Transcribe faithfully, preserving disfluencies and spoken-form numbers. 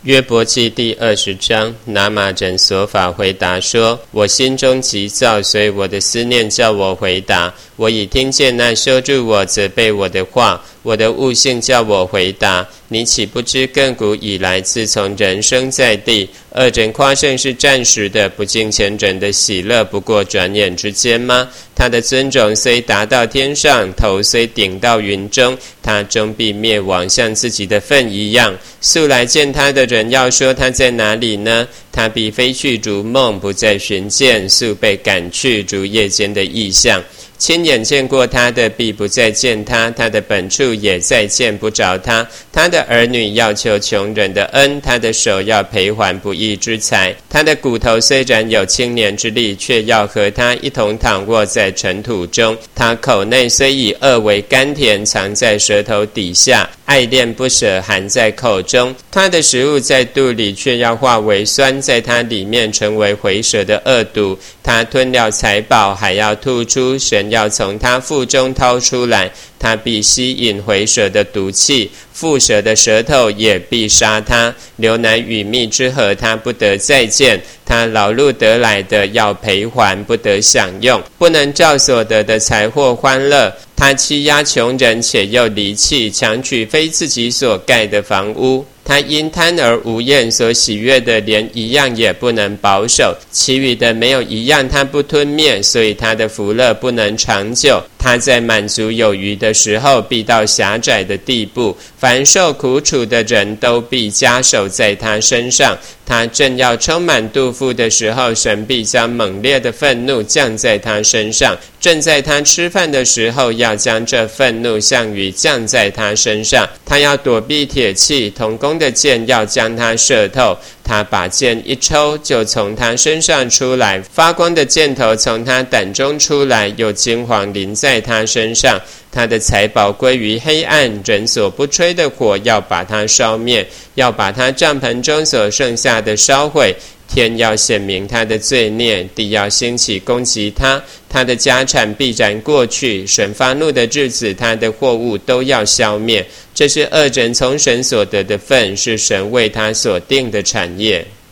约伯记第二十章，拿玛诊所法回答说：我心中急躁，所以我的思念叫我回答。我已听见那羞辱我、责备我的话，我的悟性叫我回答。你岂不知亘古以来，自从人生在地，恶人夸胜是暂时的，不敬虔人的喜乐不过转眼之间吗？他的尊荣虽达到天上，头虽顶到云中，他终必灭亡，像自己的粪一样。素来见他的人要说他在哪里呢？他必飞去如梦，不再寻见，速被赶去，如夜间的异象。亲眼见过他的必不再见他，他的本处也再见不着他。他的儿女要求穷人的恩，他的手要赔还不义之财。他的骨头虽然有青年之力，却要和他一同躺卧在尘土中。他口内虽以恶为甘甜，藏在舌头底下，爱恋不舍，含在口中。他的食物在肚里，却要化为酸，在他里面成为回舌的恶毒。他吞了财宝，还要吐出，神要从他腹中掏出来。他必吸引回舌的毒气，腹舌的舌头也必杀他。流奶与蜜之河，他不得再见。他劳碌得来的要赔还，不得享用，不能照所得的财货欢乐。他欺压穷人，且又离弃，强取非自己所盖的房屋。他因贪而无厌，所喜悦的连一样也不能保守，其余的没有一样他不吞灭，所以他的福乐不能长久。他在满足有余的时候，必到狭窄的地步。凡受苦楚的人都必加手在他身上。他正要充满肚腹的时候，神必将猛烈的愤怒降在他身上。正在他吃饭的时候，要将这愤怒像雨降在他身上。他要躲避铁器，铜弓的箭要将他射透。他把箭一抽，就从他身上出来，发光的箭头从他胆中出来，又金黄淋在他身上。他的财宝归于黑暗，人所不吹的火要把他烧灭，要把他帐篷中所剩下的烧毁。天要显明他的罪孽，地要兴起攻击他。他的家产必然过去，神发怒的日子，他的货物都要消灭。这是恶人从神所得的份，是神为他所定的产业。